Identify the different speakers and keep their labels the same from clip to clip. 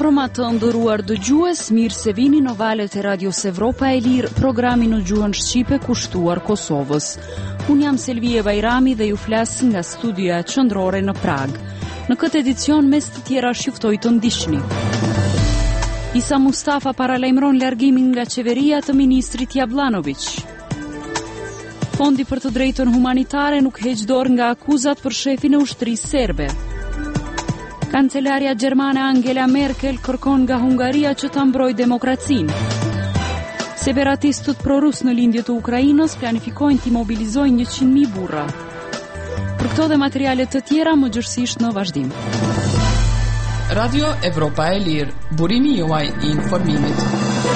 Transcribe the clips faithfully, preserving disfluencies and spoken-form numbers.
Speaker 1: Mbrëma të nderuar dëgjues, mirë se vini në valët e Radios Evropa e Lirë, programi në gjuhën shqipe kushtuar Kosovës. Unë jam Selvie Bajrami dhe ju flas nga studioja qendrore në Prag. Në këtë edicion mes të tjera shiftoj të ndiqni. Isa Mustafa paralajmëron largimin nga qeveria të ministrit Jablanović. Fondi për të drejtën humanitare nuk heq dorë nga akuzat për shefin e ushtrisë serbe. Kancelaria gjermane Angela Merkel kërkon nga Hungaria që ta mbrojë demokracinë. Separatistët prorus në lindje të Ukrainës planifikojnë të mobilizojnë njëqind mijë burra. Për këto dhe materialet të tjera më gjërësisht në vazhdim.
Speaker 2: Radio Evropa e Lirë, burimi juaj i informimit.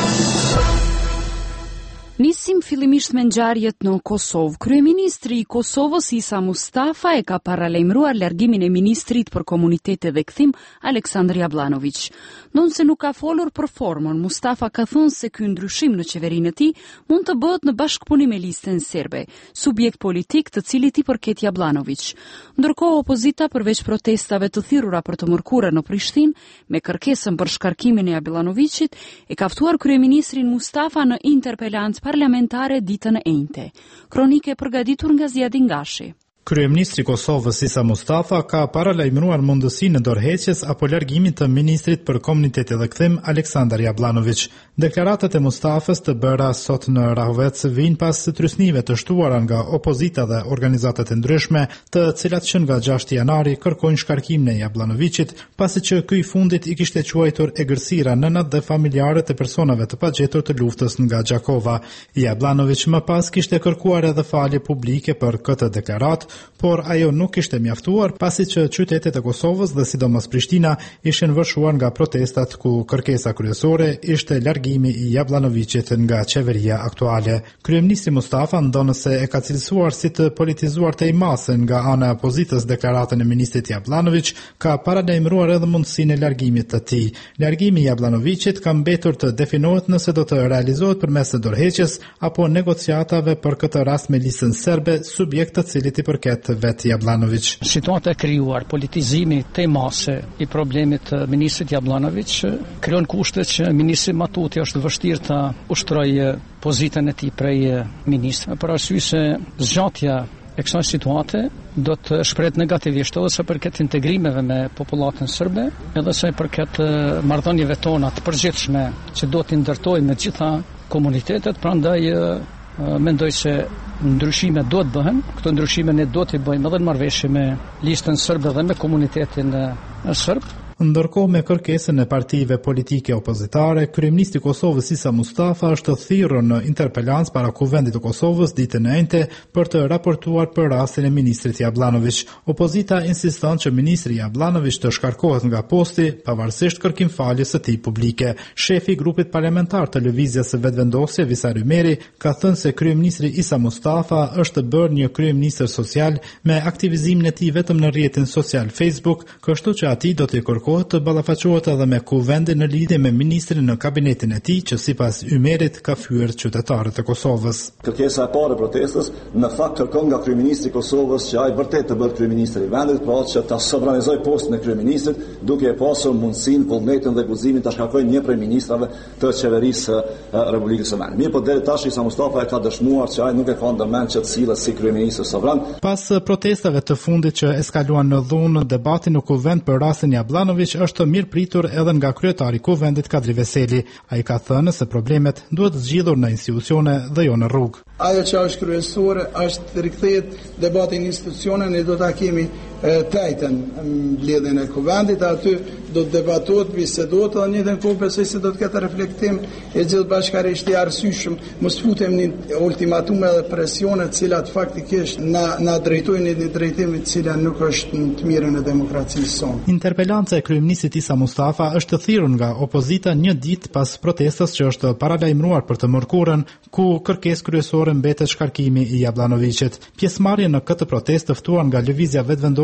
Speaker 1: Nisim fillimisht me ngjarjet në Kosovë. Kryeministri i Kosovës Isa Mustafa e ka paralajmëruar largimin e ministrit për komunitete dhe kthim Aleksandar Jablanović. Ndonse nuk ka folur për formën, Mustafa ka thënë se ky ndryshim në qeverinë e tij mund të bëhet në bashkëpunim me listën serbe, subjekt politik të cilit i përket Jablanović. Ndërkohë opozita përveç protestave të thirrura për të mërkurë në Prishtinë me kërkesën për shkarkimin e Jablanovićit, e ka ftuar kryeministrin Mustafa në interpelancë parlamentare ditën e njëjtë. Kronike përgatitur nga Zjadi Ngashi.
Speaker 3: Kryeministri i Kosovës Isa Mustafa ka paralajmëruar mundësinë e dorëheqjes apo largimit të ministrit për komunitet dhe kthim Aleksandar Jablanović. Deklaratat e Mustafës të bëra sot në Rahovec vijnë pas trysnive të shtuara nga opozita dhe organizatat e ndryshme, të cilat që nga gjashtë janari kërkojnë shkarkimin e Jablanovićit, pasi që ky i fundit i kishte quajtur egërësira nënat dhe familjarët e personave të pagjetur të luftës nga Gjakova. Jablanović më pas kishte kërkuar edhe falje publike për këtë deklaratë, por ajo nuk ishte mjaftuar pasi që qytetet e Kosovës dhe sidomos Prishtina ishin vërshuar nga protestat ku kërkesa kryesore ishte largimi i Jablanovićit nga qeveria aktuale. Kryeministri Mustafa, ndonëse e ka cilësuar si të politizuar të imasën nga ana e opozitës deklaratën e ministrit Jablanović, ka paralajmëruar edhe mundësinë e largimit të tij. Largimi i Jablanovićit ka mbetur të definohet nëse do të realizohet përmes së dorëheqjes apo negociatave për këtë rast me listën serbe, subjekt të cilit i përket vetë Jablanović.
Speaker 4: Situata e krijuar, politizimi të mase i problemit të ministrit Jablanović krijon kushte që ministri Matuti është vështirë të ushtrojë pozitën e tij prej ministrit. Për arsye se zgjatja e kësaj situate do të shprehet negativisht edhe sa përket integrimeve me popullatën serbe, edhe sa përket marrëdhënieve tona të përgjithshme që do të ndërtojmë me gjitha komunitetet, prandaj mendoj se ndryshime do të bëhen. Këto ndryshime ne do të bëjmë edhe në marrëveshje me listën serbe dhe me komunitetin serb.
Speaker 3: Ndërkohë me kërkesën e partive politike opozitare, kryeministri i Kosovës Isa Mustafa është thirrur në interpelancë para Kuvendit të Kosovës ditën e njëjtë për të raportuar për rastin e ministrit Jablanović. Opozita insiston që ministri Jablanović të shkarkohet nga posti pavarësisht kërkimfaljes së tij publike. Shefi i grupit parlamentar të lëvizjes së vetëvendosje Visar Ymeri ka thënë se kryeministri Isa Mustafa është bërë një kryeministër social me aktivizimin e tij vetëm në rrjetin social Facebook, kështu që atij do të kërkohet të ballafaqohet edhe me kuvendin në lidhje me ministrin në kabinetin e tij, që sipas Ymerit ka fyer qytetarët e Kosovës.
Speaker 5: Kërkesa e parë e protestës në fakt kërkon nga kryeministri i Kosovës që ai vërtet të bëhet kryeministri i vendit, pra që ta sovranizojë postin e kryeministrit, duke e pasur mundësinë, vullnetin dhe guximin ta shkarkojë një prej ministrave të qeverisë së Republikës së Vendit. Mirë, por deri tash Isa Mustafa e ka dëshmuar që ai nuk e ka ndërmend që të sillet si kryeminist sovran.
Speaker 3: Pas protestave të fundit që eskaluan në dhunë, debati në kuvend për rastin Jablanović është mirë pritur edhe nga kryetari i kuvendit Kadri Veseli. Ai ka thënë se problemet duhet zgjidhur në institucione dhe jo në rrugë.
Speaker 6: Ajo që është kryesore është të rikthehet debati në institucione, ne do ta kemi tajtën mbledhjen e kuvendit, aty do të debatohet, bisedohet dhe një kohë besoj se do të ketë reflektim e gjithë bashkërisht i arsyeshëm, mos futemi në ultimatume dhe presione të cilat faktikisht na na drejtojnë në drejtim të cilat nuk është në të mirën e demokracisë sonë.
Speaker 3: Interpelanca e kryeministit Isa Mustafa është thirrur nga opozita një ditë pas protestës që është paralajmëruar për të mërkurën, ku kërkesë kryesore mbetet shkarkimi i Jablanovićit. Pjesëmarrje në këtë protestë të ftuar nga lëvizja vetëvendosje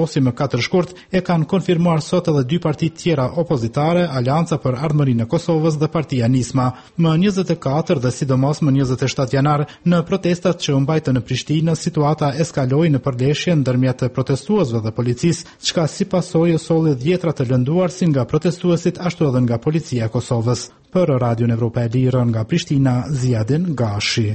Speaker 3: vendosi më katër shkurt e kanë konfirmuar sot edhe dy parti tjera opozitare, Alianca për Ardhmërinë e Kosovës dhe Partia Nisma. Më njëzet e katër dhe sidomos më njëzet e shtatë janar, në protestat që u mbajtën në Prishtinë, situata eskaloi në përleshje ndërmjet protestuesve dhe policisë, çka si pasojë solli dhjetra të lënduar si nga protestuesit ashtu edhe nga policia e Kosovës. Për Radion Evropa e Lirë nga Prishtina, Ziadin Gashi.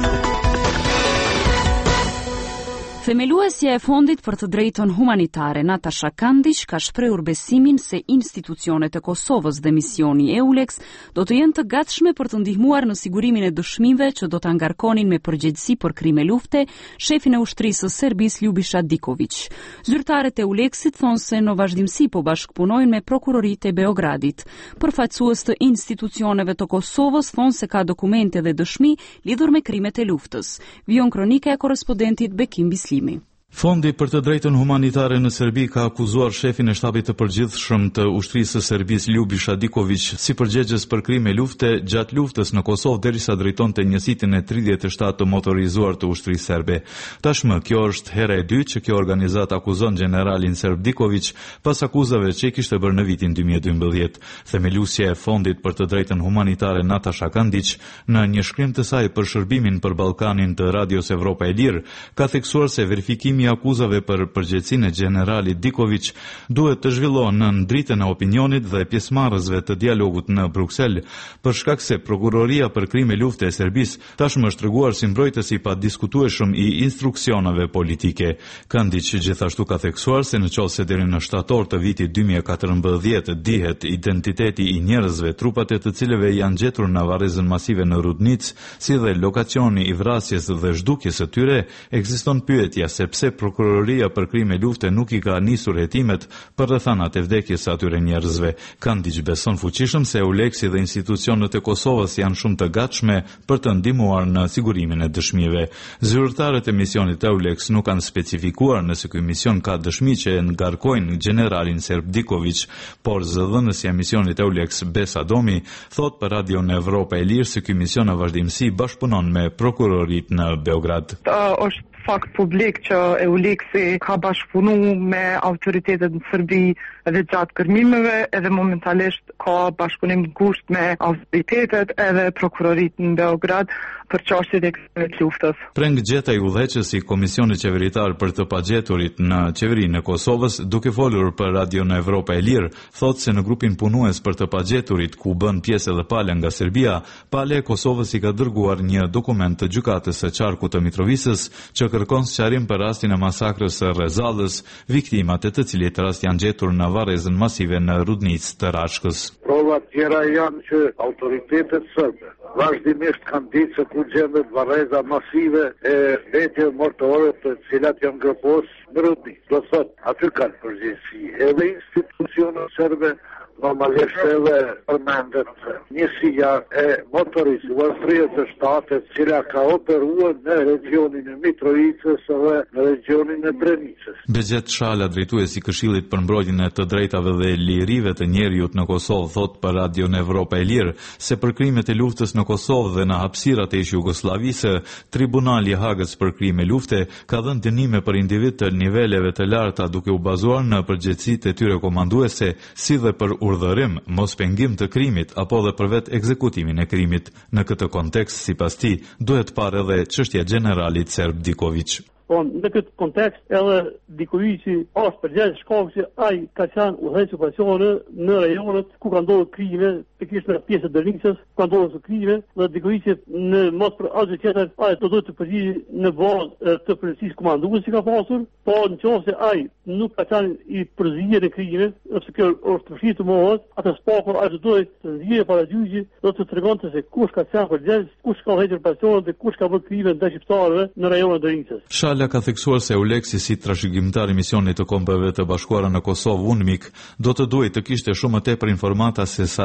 Speaker 1: Themeluesja e Fondit për të Drejtën Humanitare Natasha Kandić ka shprehur besimin se institucionet e Kosovës dhe misioni EULEX do të jenë të gatshme për të ndihmuar në sigurimin e dëshmive që do ta ngarkonin me përgjegjësi për krime lufte shefin e ushtrisë së Serbisë Ljubiša Diković. Zyrtarët e EULEX-it thonë se në vazhdimsi po bashkëpunojnë me prokuroritë e Beogradit. Përfaqësues të institucioneve të Kosovës thonë se ka dokumente dhe dëshmi lidhur me krimet e luftës. Vijon kronika e korrespondentit Bekim Bisli.
Speaker 7: Fondi për të drejtën humanitare në Serbi ka akuzuar shefin e shtabit të përgjithshëm të ushtrisë së Serbisë Ljubiša Diković si përgjegjës për krime lufte gjatë luftës në Kosovë derisa drejtonte njësitin e tridhjetë e shtatë të motorizuar të ushtrisë serbe. Tashmë kjo është hera e dytë që kjo organizat akuzon generalin serb Diković pas akuzave që i kishte bërë në vitin dy mijë e dymbëdhjetë. Themeluesja e Fondit për të drejtën humanitare Natasha Kandić në një shkrim të saj për shërbimin për Ballkanin të Radios Evropa e Lirë ka theksuar se verifikimi i akuzave për përgjegjësinë e generalit Diković duhet të zhvillohen në dritën e opinionit dhe pjesëmarrësve të dialogut në Bruksel, për shkak se prokuroria për krime lufte e Serbisë tashmë është treguar si mbrojtës i padiskutueshëm i instruksioneve politike. Kandić gjithashtu ka theksuar se nëse deri në shtator të vitit dy mijë e katërmbëdhjetë dihet identiteti i njerëzve trupat e të cilëve janë gjetur në varrezën masive në Rudnic, si dhe lokacioni i vrasjes dhe zhdukjes së tyre, ekziston pyetja se pse prokuroria për krime lufte nuk i ka nisur hetimet për rrethanat e vdekjes së atyre njerëzve. Kandić beson fuqishëm se EULEX-i dhe institucionet e Kosovës janë shumë të gatshme për të ndihmuar në sigurimin e dëshmive. Zyrtarët e misionit EULEX nuk kanë specifikuar nëse ky mision ka dëshmi që e ngarkojnë generalin serb Diković, por zëdhënësja e misionit EULEX Besa Domi thot për Radion Evropa e Lirë se ky mision në vazhdimsi bashkëpunon me prokuroritë në Beograd.
Speaker 8: Uh, është fakt publik që EULEX-i ka bashkëpunu me autoritetet në Serbi edhe gjatë kërmimeve, edhe momentalisht ka bashkëpunim ngushtë me autoritetet edhe prokuroritë në Beograd për çështjet e krimeve të luftës.
Speaker 7: Preng Gjeta i udhëheqësi i Komisionit Qeveritar për të pagjeturit në qeverinë e Kosovës, duke folur për Radio në Evropa e Lirë, thotë se në grupin punues për të pagjeturit ku bën pjesë edhe Pale nga Serbia, Pale e Kosovës i ka dërguar një dokument të gjykatës së qarkut të Mitrovisës që kërkon sqarim për rastin e masakrës së Rezallës, viktimat e të cilit rast janë gjetur në varrezën masive në Rudnicë të Rashkës.
Speaker 9: Provat tjera janë që autoritetet serbe vazhdimisht kanë ditë se ku gjendet varreza masive e mbetje mortore të cilat janë ngërposur në Rudnicë. Do thotë, aty kanë përgjegjësi edhe institucionet serbe, normalisht edhe përmendet njësia e motorizuar tridhjetë e shtatë e cila ka operuar në regionin e Mitrovicës dhe në regionin e Drenicës.
Speaker 7: Begjet Shala, drejtuesi i Këshillit për mbrojtjen e të drejtave dhe lirive të njerëzit në Kosovë, thot për Radio në Evropa e Lirë se për krimet e luftës në Kosovë dhe në hapësirat e Jugosllavisë, Tribunali i Hagës për krime lufte ka dhënë dënime për individ të niveleve të larta duke u bazuar në përgjegjësitë e tyre komanduese, si dhe për urdhërim, mos pengim të krimit apo dhe për vetë ekzekutimin e krimit. Në këtë kontekst, sipas tij, duhet parë edhe çështja e generalit serb Diković.
Speaker 10: Po në këtë kontekst edhe Dikovići është përgjegjës shkak se ai ka qenë udhëheqës operacione në rajonet ku ka ndodhur krime, pikërisht në pjesën e Drenicës, ku ka ndodhur krime, dhe Dikovići në mos për asgjë tjetër, ai do të përgjigjë në bazë të policisë komanduese që ka pasur, po nëse ai nuk ka qenë i përzierë në krime, ose kjo është vështirë të mohohet, atë spaku ai do të zgjidhej para gjyqit, do të tregonte se kush ka qenë përgjegjës, kush ka udhëhequr operacionet dhe kush ka bërë krime ndaj shqiptarëve në rajonin e Drenicës.
Speaker 7: Shala ka theksuar se EULEX-i si trashëgimtar i misionit të Kombeve të Bashkuara në Kosovë UNMIK do të duhej të kishte shumë më tepër informata se sa të gjithë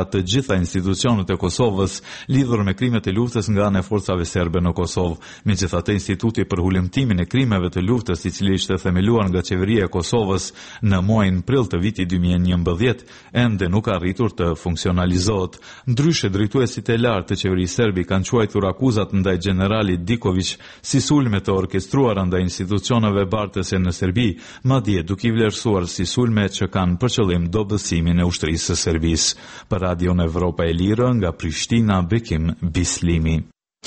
Speaker 7: gjitha institucionet e Kosovës lidhur me krimet e luftës nga ana e forcave serbe në Kosovë. Megjithatë, Instituti për Hulumtimin e Krimeve të Luftës, i cili ishte themeluar nga qeveria e Kosovës në muajin prill të vitit dy mijë e njëmbëdhjetë, ende nuk ka arritur të funksionalizohet. Ndryshe, drejtuesit e lartë të qeverisë serbe kanë quajtur akuzat ndaj generalit Diković si sulme të orkestruara ndaj institucioneve bartëse në Serbi, madje duke i vlerësuar si sulme që kanë për qëllim dobësimin e ushtrisë së Serbisë. Për Radion Evropa e Lirë, nga Prishtina, Bekim Bislimi.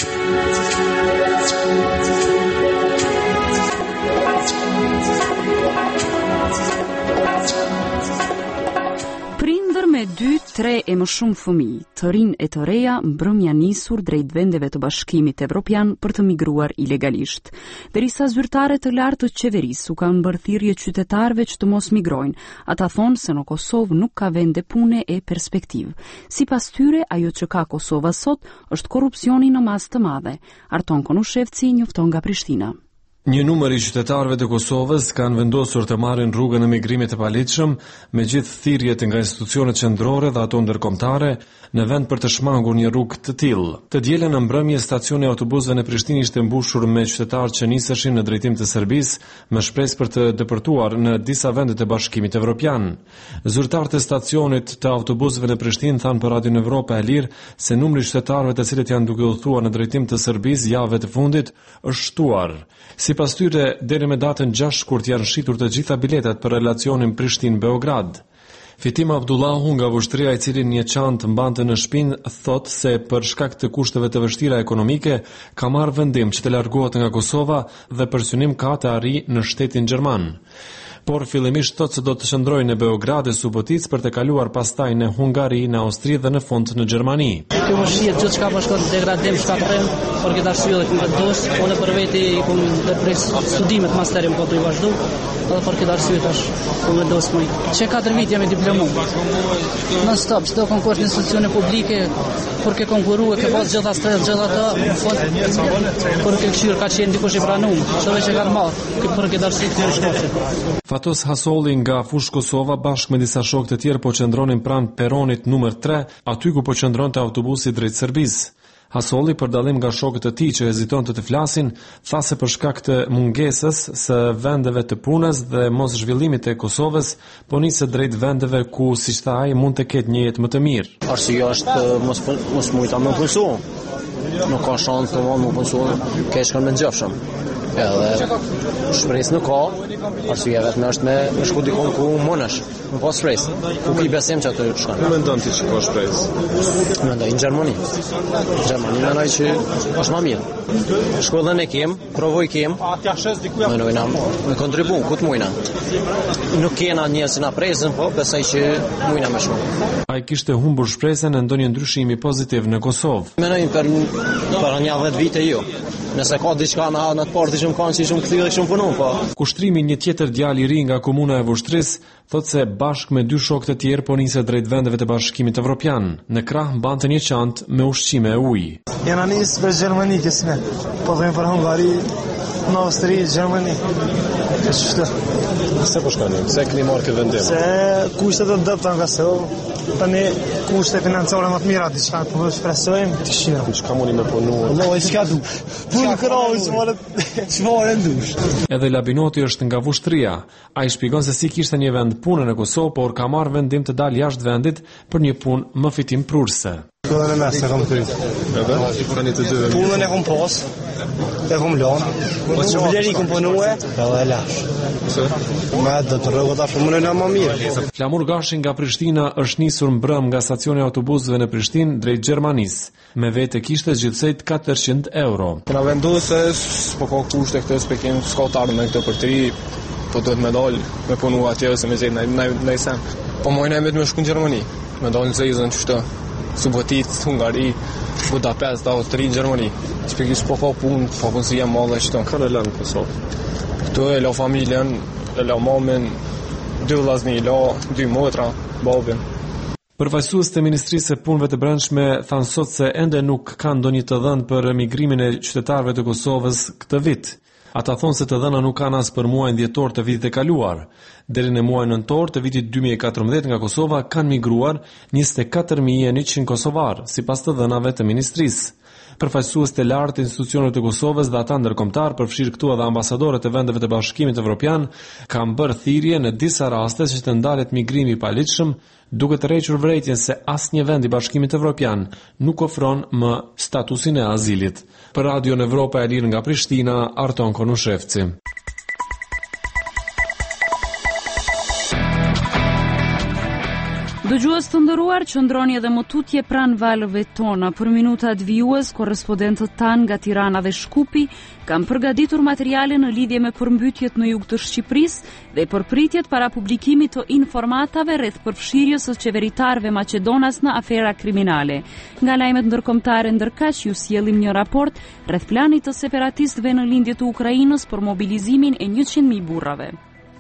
Speaker 1: Me dy, tre e më shumë fëmijë, të rinj e të reja, mbrëmja nisur drejt vendeve të Bashkimit Evropian për të migruar ilegalisht. Derisa zyrtarët të lartë të qeverisë u kanë bërë thirrje qytetarëve që të mos migrojnë, ata thonë se në Kosovë nuk ka vende pune e perspektivë. Sipas tyre, ajo që ka Kosova sot është korrupsioni në masë të madhe. Arton Konushevci njofton nga Prishtina.
Speaker 11: Një numër i qytetarëve të Kosovës kanë vendosur të marrin rrugën e migrimit të paligjshëm, me gjithë thirrjet nga institucionet qendrore dhe ato ndërkombëtare, në vend për të shmangur një rrugë të tillë. Të dielën në mbrëmje, stacioni i autobusëve në Prishtinë ishte mbushur me qytetarë që niseshin në drejtim të Serbisë, me shpresë për të depërtuar në disa vende të Bashkimit Evropian. Zyrtarët e stacionit të autobusëve në Prishtinë thanë për Radion Evropa e Lirë se numri i qytetarëve të cilët janë duke udhëtuar në drejtim të Serbisë javëve të fundit është shtuar. Sipas tyre, deri me datën gjashtë shkurt janë shitur të gjitha biletat për relacionin Prishtinë-Beograd. Fitima Abdullahu nga Vushtria, i cili një çantë mbante në shtëpinë, thot se për shkak të kushteve të vështira ekonomike ka marrë vendim që të largohet nga Kosova dhe për synim ka të arrijë në shtetin gjerman. Por fillimisht thot se do të qëndrojnë në Beograd e Subotic për të kaluar pastaj në Hungari, në Austri dhe në fund në Gjermani.
Speaker 12: Kjo më shihet gjithçka po shkon degradim, shkatërrim, por këtë arsye dhe këtë dos, unë për veti kum depres studimet masterim po të vazhdo, edhe për këtë arsye tash po më dos më. Që katër vite jam i diplomuar. Non stop, çdo konkurs në institucione publike, por ke konkurruar, ke pas gjitha stres, gjitha ato, në fund por ke kshir ka qenë dikush i pranuar, ato që kanë marrë, për këtë arsye kjo shkoçë.
Speaker 11: Fatos Hasolli nga Fush Kosova bashkë me disa shokë të tjerë po qëndronin pranë peronit numër tre, aty ku po qëndronte autobusi drejt Serbisë. Hasolli, për dallim nga shokët e tij që hezitonte të flasin, tha se për shkak të mungesës së vendeve të punës dhe mos zhvillimit të Kosovës, po niset drejt vendeve ku, siç tha ai, mund të ketë një jetë më të mirë.
Speaker 13: Arsyeja është mos mos mujta më punsu. Nuk ka shans të më punsu, keq kanë më ngjofshëm. Edhe shpresë nuk ka, arsyeja vetëm është me, me shku dikon ku mundesh, më pas shpresë, ku ki besim që ato shkon.
Speaker 11: Ku mendon ti që ka shpresë?
Speaker 13: Mendoj në Gjermani. Gjermani mendoj që është më mirë. Shkollën e kem, provoj kem, mendoj na me kontribu, ku të mujna. Nuk kena njerëz që na presin, po besoj që mujna më shumë.
Speaker 11: Ai kishte humbur shpresën në ndonjë ndryshimi pozitiv në Kosovë.
Speaker 13: Mendoj për për një dhjetë vite jo. Nëse ka diçka në në të parë që më kanë si shumë kthyer dhe shumë punon, po.
Speaker 11: Kushtrimi një tjetër djalë i ri nga komuna e Vushtrisë thotë se bashkë me dy shokë të tjerë po niset drejt vendeve të Bashkimit Evropian. Në krah mbante një çantë me ushqime e ujë.
Speaker 14: Jena nisë për Gjermani kësme. Po vjen për Hungari, në Austri, Gjermani. Kështu.
Speaker 11: Se po shkoni? Se keni marrë këtë vendim?
Speaker 14: Se kushtet e dëpta nga se tani kushte financiare më të mira diçka po shpresojmë të shijojmë.
Speaker 11: Çka mundi me punu?
Speaker 14: Vallai s'ka du. Punë krahas more çfarë ndush.
Speaker 11: Edhe Labinoti është nga Vushtria. Ai shpjegon se si kishte një vend pune në Kosovë, por ka marrë vendim të dalë jashtë vendit për një punë më fitim prurse.
Speaker 14: Punën e mesme kam kryt.
Speaker 11: Edhe tani të dy.
Speaker 14: Punën e kam pas. E kam lënë. Po çfarë kam punuar? Edhe lash.
Speaker 11: Pse?
Speaker 14: Ma do të rrogat tash më në më mirë.
Speaker 11: Flamur Gashi nga Prishtina është nisur mbrëm nga stacioni i autobusëve në Prishtinë drejt Gjermanisë. Me vete kishte gjithsejt katërqind euro.
Speaker 15: Kena vendosur se po ka kushte këtë spekim skotar me këtë për tri, po do të më dal me punu atje ose me zë në në sen. Po mojna me të shku në Gjermani. Me dal në zezën çështë. Subotic, Hungari, Budapest, Austri, Gjermani. Shpjegisht po ka punë, po punësia madhe çto.
Speaker 11: Kanë lënë Kosovë.
Speaker 15: Këtu e la familjen, e la mamën, dy vllazni, la dy motra, babën.
Speaker 11: Përfaqësues të Ministrisë së Punëve të Brendshme thanë sot se ende nuk kanë ndonjë të dhënë për emigrimin e qytetarëve të Kosovës këtë vit. Ata thonë se të dhëna nuk kanë as për muajin dhjetor të vitit e kaluar. Deri në muajin nëntor të vitit dy mijë e katërmbëdhjetë nga Kosova kanë migruar njëzet e katër mijë e njëqind kosovar, sipas të dhënave të ministrisë. Përfaqësues të lartë të institucioneve të Kosovës dhe ata ndërkombëtar, përfshirë këtu edhe ambasadorët e vendeve të Bashkimit Evropian, kanë bërë thirrje në disa raste që të ndalet migrimi i paligjshëm, duke të rrequr vërejtjen se asnjë vend i Bashkimit Evropian nuk ofron më statusin e azilit. Për Radio Evropa e Lirë nga Prishtina, Arton Konushevci.
Speaker 1: Dëgjues të nderuar, qëndroni edhe më tutje pranë valëve tona. Për minutat vijues, korrespondentët tanë nga Tirana dhe Shkupi kanë përgatitur materiale në lidhje me përmbytjet në jug të Shqipërisë dhe përpritjet para publikimit të informatave rreth përfshirjes së qeveritarëve maqedonas në afera kriminale. Nga lajmet ndërkombëtare ndërkaq ju sjellim një raport rreth planit të separatistëve në lindje të Ukrainës për mobilizimin e njëqind mijë burrave.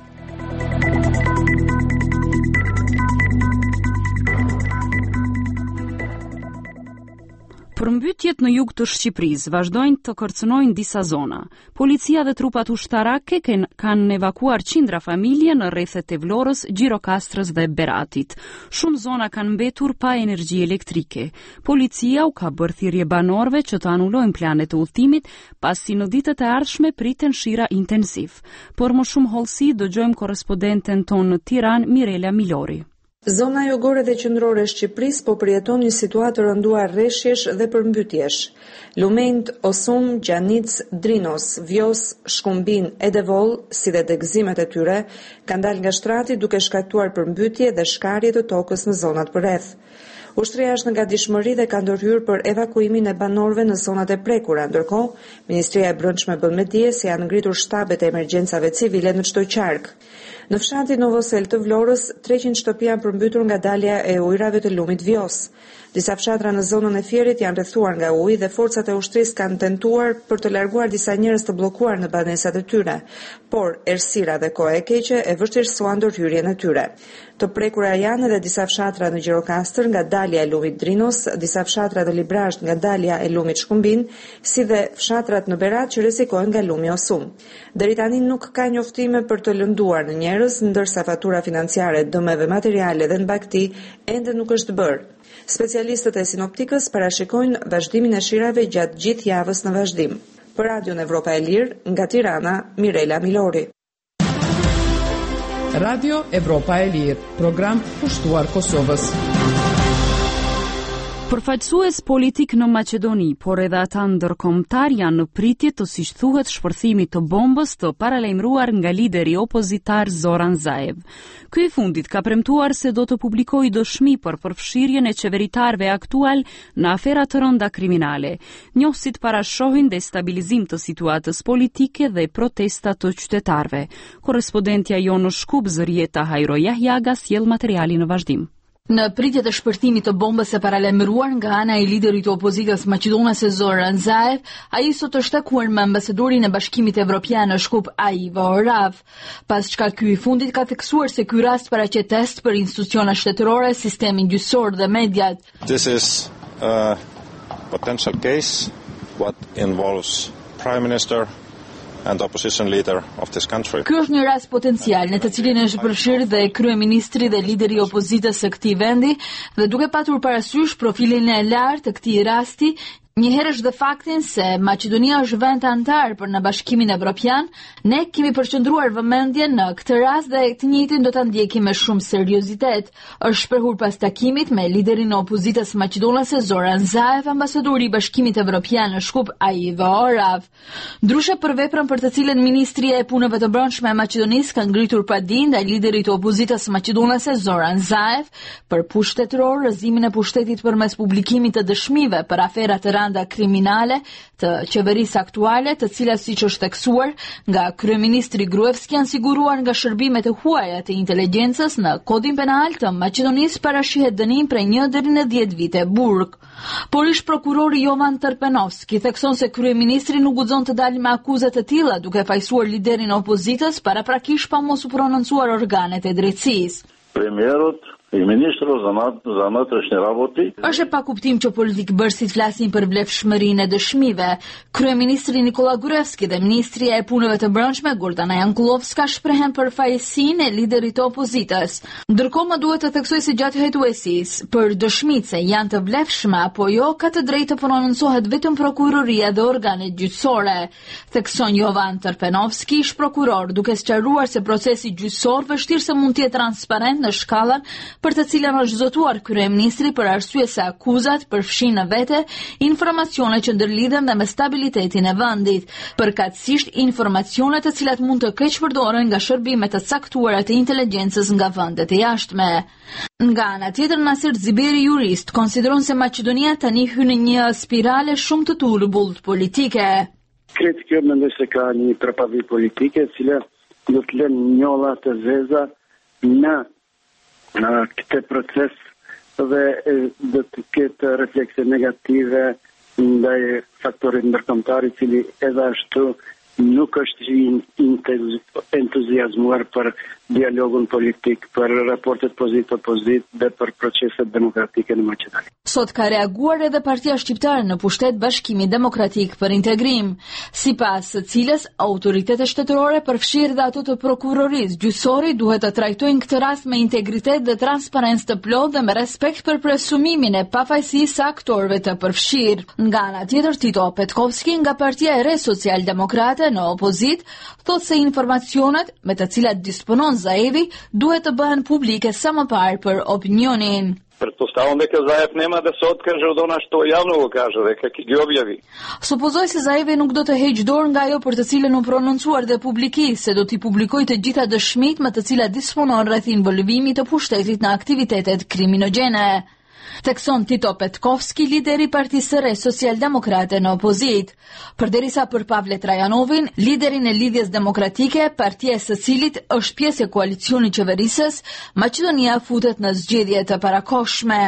Speaker 1: Përmbytjet në jug të Shqipërisë vazhdojnë të kërcënojnë disa zona. Policia dhe trupat ushtarake kanë evakuar qindra familje në rrethet e Vlorës, Gjirokastrës dhe Beratit. Shumë zona kanë mbetur pa energji elektrike. Policia u ka bërë thirrje banorëve që të anulojnë planet të udhëtimit, pasi në ditët e ardhshme priten shira intensiv. Por më shumë hollësi dëgjojmë korrespondenten tonë në Tiranë, Mirela Milori.
Speaker 16: Zona jugore dhe qendrore e Shqipërisë po përjeton një situatë të rënduar rreshjesh dhe përmbytjesh. Lumend, Osum, Gjanic, Drinos, Vjos, Shkumbin e Devoll, si dhe degëzimet e tyre, kanë dalë nga shtrati duke shkaktuar përmbytje dhe shkarje të tokës në zonat përreth. Ushtria është në gatishmëri dhe ka ndërhyrë për evakuimin e banorëve në zonat e prekura, ndërkohë Ministria e Brendshme bën me dije se janë ngritur shtabet e emergjencave civile në çdo qark. Në fshatin Novosel të Vlorës, treqind shtëpi janë përmbytur nga dalja e ujrave të lumit Vjos. Disa fshatra në zonën e Fierit janë rrethuar nga uji dhe forcat e ushtrisë kanë tentuar për të larguar disa njerëz të bllokuar në banesat e tyre, por errësira dhe koha e keqe e vështirësuan ndërhyrjen e tyre. Të prekura janë edhe disa fshatra në Gjirokastër nga dalja e lumit Drinos, disa fshatra të Librazht nga dalja e lumit Shkumbin, si dhe fshatrat në Berat që rrezikohen nga lumi Osum. Deri tani nuk ka njoftime për të lënduar në njerëz, ndërsa fatura financiare, dëmeve materiale dhe mbagti ende nuk është bërë. Specialistët e sinoptikës parashikojnë vazhdimin e shirave gjatë gjithë javës në vazhdim. Për Radio Evropa e Lirë, nga Tirana, Mirela Milori.
Speaker 2: Radio Evropa e Lirë, program pushtuar Kosovës.
Speaker 1: Përfaqësues politik në Maqedoni, por edhe ata ndërkombëtar janë në pritje të siç thuhet shpërthimit të bombës të paralajmëruar nga lideri opozitar Zoran Zaev. Ky i fundit ka premtuar se do të publikojë dëshmi për përfshirjen e qeveritarëve aktual në afera të rënda kriminale. Njohësit parashohin destabilizim të situatës politike dhe protesta të qytetarëve. Korrespondentja jonë në Shkup, Zërieta Hajro Jahjaga, sjell materialin në vazhdim.
Speaker 17: Në pritje të shpërthimit të bombës së paralajmëruar nga ana e liderit të opozitës maqedonase Zoran Zaev, ai sot është takuar me ambasadorin e Bashkimit Evropian në Shkup Aiva Orav, pas çka ky i fundit ka theksuar se ky rast paraqet test për institucione shtetërore, sistemin gjyqësor dhe mediat.
Speaker 18: This is a potential case what involves Prime Minister and opposition leader of this country.
Speaker 17: Ky është një rast potencial në të cilin është përfshirë dhe kryeministri dhe lideri i opozitës së këtij vendi, dhe duke patur parasysh profilin e lartë të këtij rasti, njëherësh dhe faktin se Maqedonia është vend antar për në Bashkimin Evropian, ne kemi përqendruar vëmendjen në këtë rast dhe të njëjtin do ta ndjekim me shumë seriozitet. Është shprehur pas takimit me liderin e opozitës maqedonase Zoran Zaev, ambasadori i Bashkimit Evropian në Shkup Aiva Orav. Ndryshe për veprën për të cilën Ministria e Punëve të Brendshme e Maqedonisë ka ngritur padinë ndaj liderit të opozitës maqedonase Zoran Zaev për pushtet shtetëror, rrëzimin e pushtetit përmes publikimit të dëshmive për afera të rënda kriminale të qeverisë aktuale, të cilat siç është theksuar nga kryeministri Gruevski janë siguruar nga shërbimet e huaja të inteligjencës në kodin penal të Maqedonisë parashihet dënim prej një deri në dhjetë vite burg. Por ish prokurori Jovan Tërpenovski thekson se kryeministri nuk guxon të dalë me akuzat të tilla, duke fajsuar liderin e opozitës paraprakisht pa mos u prononcuar organet e drejtësisë.
Speaker 19: Premierut
Speaker 9: И министру за вътрешни работи.
Speaker 17: Është e pakuptim që politikbërësit flasin për vlefshmërinë e dëshmive. Kryeministri Nikola Gruevski dhe Ministria e Punëve të Brendshme Gordana Jankulovska shprehen për fajësinë e liderit të opozitës. Ndërkohë më duhet të theksoj se gjatë hetuesis për dëshmitë se janë të vlefshme apo jo, ka të drejtë të prononcohet vetëm prokuroria dhe organet gjyqësore. Thekson Jovan Trpenovski, ish prokuror, duke sqaruar se procesi gjyqësor vështirë se mund të jetë transparent në shkallën për të cilën është zotuar kryeministri për arsye se akuzat përfshin në vete informacione që ndërlidhen dhe me stabilitetin e vendit, përkatësisht informacione të cilat mund të keq përdoren nga shërbimet të caktuara të inteligjencës nga vendet e jashtme. Nga ana tjetër, Nasir Ziberi, jurist, konsideron se Maqedonia tani hyn në një spirale shumë të turbullët politike.
Speaker 19: Kretë kjo mendoj se ka një trapavit politike, e cila do të lënë njolla të zeza në në këtë proces dhe do të ketë reflekse negative ndaj faktorit ndërkombëtar i cili edhe ashtu nuk është entuziazmuar për dialogun politik, për raportet pozit-opozit dhe për proceset demokratike në Maqedoni.
Speaker 17: Sot ka reaguar edhe Partia Shqiptare në pushtet Bashkimi Demokratik për Integrim, sipas së cilës autoritetet shtetërore përfshirë dhe ato të prokurorisë gjyqësori duhet të trajtojnë këtë rast me integritet dhe transparencë të plotë dhe me respekt për presumimin e pafajësisë së aktorëve të përfshirë. Nga ana tjetër, Tito Petkovski nga Partia e Re Socialdemokrate në opozit thotë se informacionet me të cilat disponon Zaevi duhet të bëhen publike sa më parë për opinionin.
Speaker 20: Pretpostavljam дека Заев няма да се откаже от ona što javno го kaže, дека ќе ги objavi.
Speaker 17: Supozoj se Zaevi nuk do të heqë dorë nga ajo për të cilën u prononcuar dhe publikisht se do t'i publikojë të gjitha dëshmitë me të cilat disponon rreth involvimit të pushtetit në aktivitetet kriminogjene. Thekson Tito Petkovski, lideri i Partisë së Re Socialdemokrate në opozit. Përderisa për Pavle Trajanovin, liderin e Lidhjes Demokratike, partia së cilit është pjesë e koalicionit qeverisës, Maqedonia futet në zgjedhje të parakohshme.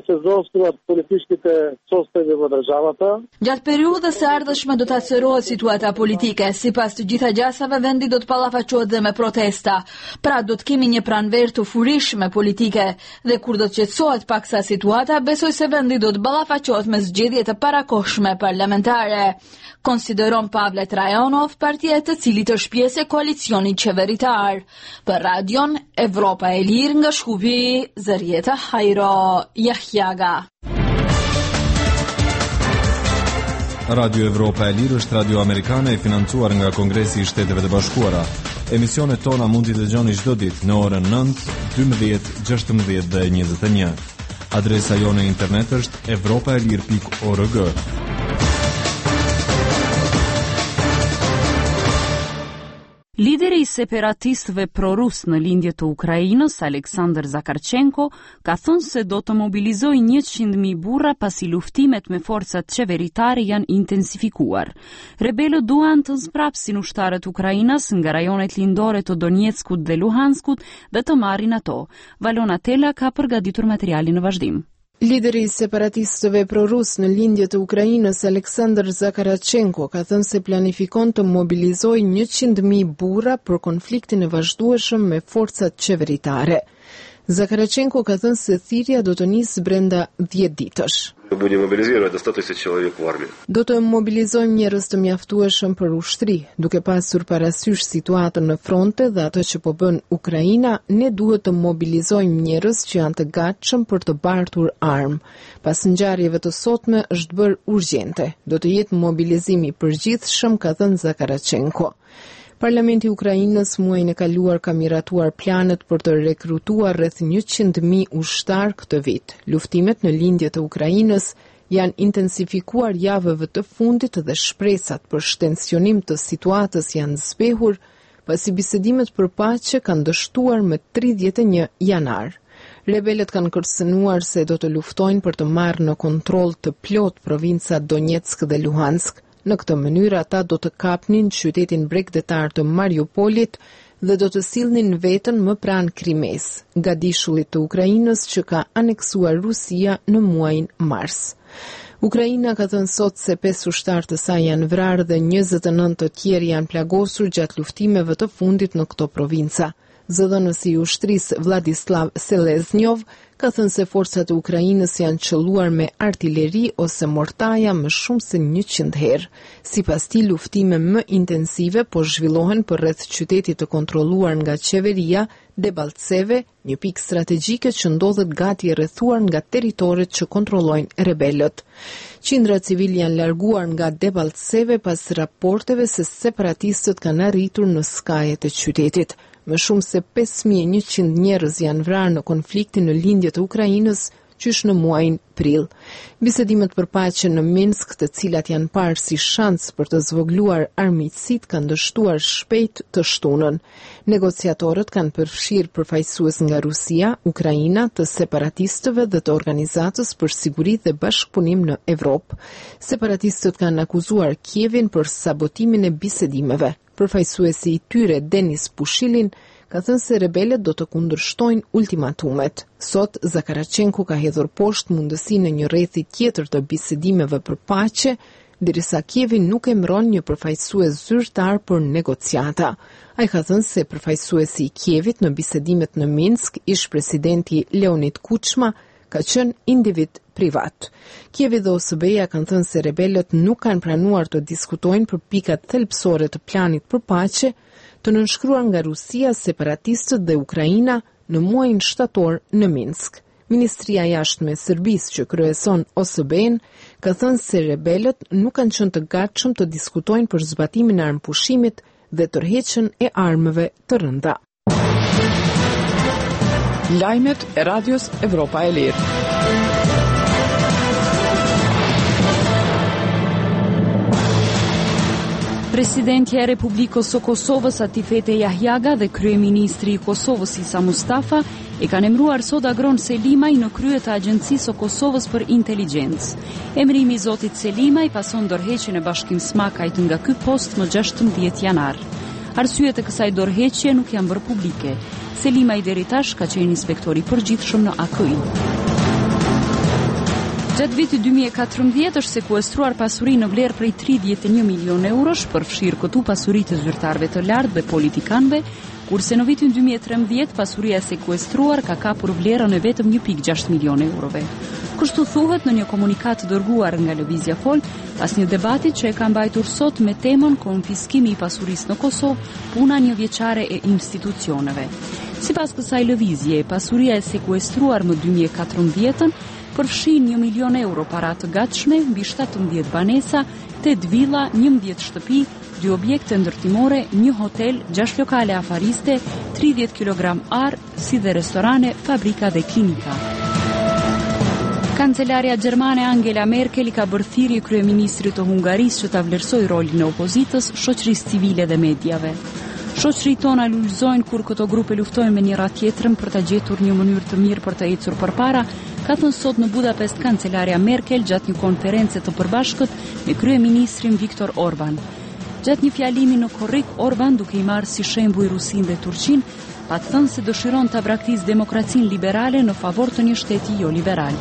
Speaker 17: Gjatë periudhës së ardhshme do të aserohet situata politike, sipas të gjitha gjasave vendi do të ballafaqohet dhe me protesta. Pra do të kemi një pranverë të furishme politike dhe kur do të qetësohet paksa situata, besoj se vendi do të ballafaqohet me zgjedhje të parakohshme parlamentare. Konsideron Pavle Trajanov, partia e të cilit është pjesë e koalicionit qeveritar. Për Radion Evropa e Lirë nga Shkupi, Zërieta Hajro Jahjaga.
Speaker 11: Radio Evropa e Lirë është radio amerikane e financuar nga Kongresi i Shteteve të Bashkuara. Emisionet tona mund t'i dëgjoni çdo ditë në orën nëntë, dymbëdhjetë, gjashtëmbëdhjetë dhe njëzet e një. Adresa jone internet është evropaelir pikë org.
Speaker 1: Lideri i separatistëve prorus në lindje të Ukrainës, Aleksandr Zakarchenko, ka thënë se do të mobilizojë njëqind mijë burra pasi luftimet me forcat qeveritare janë intensifikuar. Rebelët duan të zbrapsin ushtarët ukrainas nga rajonet lindore të Donetskut dhe Luhanskut dhe të marrin ato. Valona Tela ka përgatitur materialin në vazhdim.
Speaker 21: Lideri i separatistëve prorus në lindje të Ukrainës, Aleksandr Zakarchenko, ka thënë se planifikon të mobilizojë njëqind mijë burra për konfliktin e vazhdueshëm me forcat qeveritare. Zakarchenko ka thënë se thirrja do të nisë brenda dhjetë ditësh. Do të mobilizojmë njerëz të mjaftueshëm për ushtri, duke pasur parasysh situatën në fronte dhe atë që po bën Ukraina, ne duhet të mobilizojmë njerëz që janë të gatshëm për të bartur armë. Pas ngjarjeve të sotme është bërë urgjente. Do të jetë mobilizim i përgjithshëm, ka thënë Zakarchenko. Parlamenti i Ukrainës muajin e kaluar ka miratuar planet për të rekrutuar rreth njëqind mijë ushtar këtë vit. Luftimet në lindje të Ukrainës janë intensifikuar javëve të fundit dhe shpresat për shtensionim të situatës janë zbehur, pasi bisedimet për paqe kanë dështuar më tridhjetë e një janar. Rebelët kanë kërcënuar se do të luftojnë për të marrë në kontroll të plot provincat Donetsk dhe Luhansk. Në këtë mënyrë ata do të kapnin qytetin bregdetar të Mariupolit dhe do të sillnin veten më pranë Krimes, gadishullit të Ukrainës që ka aneksuar Rusia në muajin mars. Ukraina ka thënë sot se pesë ushtarë të saj janë vrarë dhe njëzet e nëntë të tjerë janë plagosur gjatë luftimeve të fundit në këto provinca. Zëdhënësi i ushtrisë Vladislav Seleznjov ka thënë se forcat e Ukrainës janë qelluar me artilleri ose mortaja më shumë se njëqind herë. Sipas tij, luftime më intensive po zhvillohen përreth qytetit të kontrolluar nga qeveria, Debaltseve, një pikë strategjike që ndodhet gati e rrethuar nga territoret që kontrollojnë rebelët. Qindra civil janë larguar nga Debaltseve pas raporteve se separatistët kanë arritur në skajet e qytetit. Më shumë se pesë mijë e njëqind njerëz janë vrarë në konfliktin në lindje të Ukrainës, qysh në muajin prill. Bisedimet për paqe në Minsk, të cilat janë parë si shans për të zvogluar armiqësitë, kanë dështuar shpejt të shtunën. Negociatorët kanë përfshirë përfaqësues nga Rusia, Ukraina, të separatistëve dhe të organizatës për siguri dhe bashkëpunim në Evropë. Separatistët kanë akuzuar Kievin për sabotimin e bisedimeve. Përfaqësuesi i tyre, Denis Pushilin, ka thënë se rebelët do të kundërshtojnë ultimatumet. Sot, Zakarachenko ka hedhur poshtë mundësinë në një rrethi tjetër të bisedimeve për paqe, derisa Kievi nuk e mbron një përfaqësues zyrtar për negociata. Ai ka thënë se përfaqësuesi i Kievit në bisedimet në Minsk, ish presidenti Leonid Kuchma, ka qenë individ privat. Kievi dhe O S B-ja kanë thënë se rebelët nuk kanë pranuar të diskutojnë për pikat thelbësore të planit për paqe, të nënshkruar nga Rusia, separatistët dhe Ukraina në muajin shtator në Minsk. Ministria e Jashtme e Serbisë, që kryeson O S B-n, ka thënë se rebelët nuk kanë qenë të gatshëm të diskutojnë për zbatimin e armpushimit dhe tërheqjen e armëve të rënda.
Speaker 2: Lajmet e Radios Evropa e Lirë.
Speaker 1: Presidentja e Republikës së Kosovës Atifete Jahjaga dhe kryeministri i Kosovës Isa Mustafa e kanë emëruar sot Agron Selimaj në krye të Agjencisë së Kosovës për Inteligjencë. Emërimi i zotit Selimaj pason dorëheqjen e Bashkim Smakajt nga ky post më gjashtëmbëdhjetë janar. Arsyet e kësaj dorëheqje nuk janë bërë publike. Selimaj deri tash ka qenë inspektor i përgjithshëm në A K I. Gjatë vitit dy mijë e katërmbëdhjetë është sekuestruar pasuri në vlerë prej tridhjetë e një milion eurosh, përfshirë këtu pasuri të zyrtarëve të lartë dhe politikanëve, kurse në vitin dy mijë e trembëdhjetë pasuria e sekuestruar ka kapur vlerën e vetëm një pikë gjashtë milion eurove. Kështu thuhet në një komunikat dërguar nga Lëvizja Fol, pas një debati që e ka mbajtur sot me temën konfiskimi i pasurisë në Kosovë, puna një vjeçare e institucioneve. Sipas kësaj lëvizje, pasuria e sekuestruar më dy mijë e katërmbëdhjetën përfshin një milion euro para të gatshme, mbi shtatëmbëdhjetë banesa, tetë villa, njëmbëdhjetë shtëpi, dy objekte ndërtimore, një hotel, gjashtë lokale afariste, tridhjetë kilogram arë, si dhe restorane, fabrika dhe klinika. Kancelaria gjermane Angela Merkel i ka bërë thirrje kryeministrit të Hungarisë që ta vlerësojë rolin e opozitës, shoqërisë civile dhe mediave. Shoqëritë tona lulëzojnë kur këto grupe luftojnë me njëra tjetrën për ta gjetur një mënyrë të mirë për të ecur përpara, ka thënë sot në Budapest kancelaria Merkel gjatë një konference të përbashkët me kryeministrin Viktor Orban. Gjatë një fjalimi në Korrik, Orban, duke i marrë si shembull Rusinë dhe Turqinë, pa thënë se dëshiron ta braktisë demokracinë liberale në favor të një shteti jo liberal.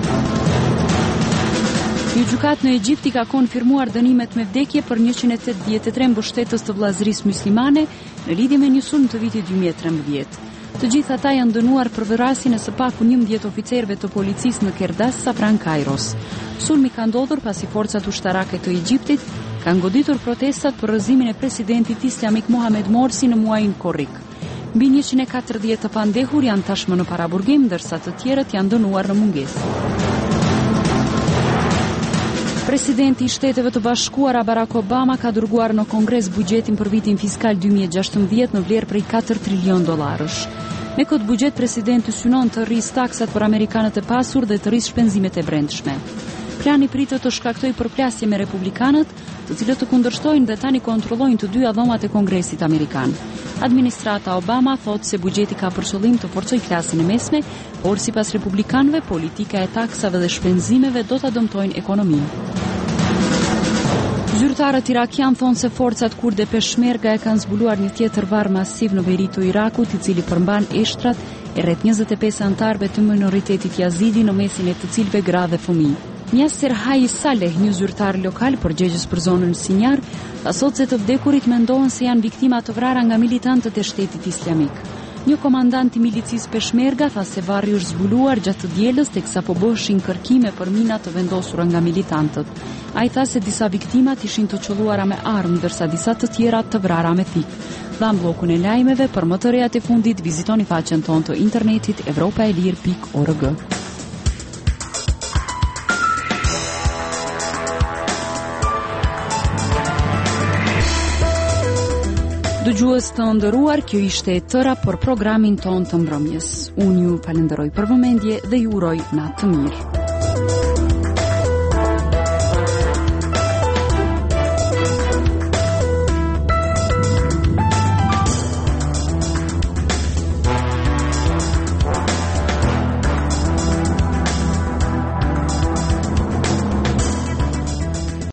Speaker 1: Një gjykat në Egjipt i ka konfirmuar dënimet me vdekje për njëqind e tetëdhjetë e tre mbështetës të vllazërisë muslimane në lidhje me një sulm të vitit dy mijë e trembëdhjetë. Të gjithë ata janë dënuar për vrasjen e së paku njëmbëdhjetë oficerëve të policisë në Kerdas, pranë Kairos. Sulmi ka ndodhur pasi forcat ushtarake të Egjiptit kanë goditur protestat për rrëzimin e presidentit islamik Mohamed Morsi në muajin Korrik. Mbi njëqind e katërdhjetë të pandehur janë tashmë në paraburgim, ndërsa të tjerët janë dënuar në mungesë. Presidenti i Shteteve të Bashkuara Barack Obama ka dërguar në Kongres buxhetin për vitin fiskal dy mijë e gjashtëmbëdhjetë në vlerë prej katër trilion dollarësh. Me këtë buxhet presidenti synon të rrisë taksat për amerikanët e pasur dhe të rrisë shpenzimet e brendshme. Plani pritet të shkaktojë përplasje me republikanët, të cilët të kundërshtojnë dhe tani kontrollojnë të dyja dhomat e Kongresit amerikan. Administrata Obama thotë se buxheti ka për qëllim të forcojë klasën e mesme, por sipas republikanëve politika e taksave dhe shpenzimeve do ta dëmtojnë ekonominë. Zyrtarët irakian thonë se forcat kurde Peshmerga e kanë zbuluar një tjetër varr masiv në veri të Irakut, i cili përmban eshtrat e rreth njëzet e pesë anëtarëve të minoritetit Yazidi, në mesin e të cilëve gra dhe fëmijë. Njasir Haji Saleh, një zyrtar lokal përgjegjës për zonën Sinjar, tha sot se të vdekurit mendohen se janë viktima të vrara nga militantët e Shtetit Islamik. Një komandant i milicisë Peshmerga tha se varri është zbuluar gjatë të dielës teksa po bëheshin kërkime për mina të vendosura nga militantët. Ai tha se disa viktimat ishin të qelluara me armë, ndërsa disa të tjera të vrara me thik. Dha bllokun e lajmeve. Për më të rejat e fundit vizitoni faqen tonë të internetit evropaelir pikë org. Dëgjues të nderuar, kjo ishte e tëra për programin ton të mbrëmjes. Unë ju falenderoj për vëmendje dhe ju uroj natë të mirë.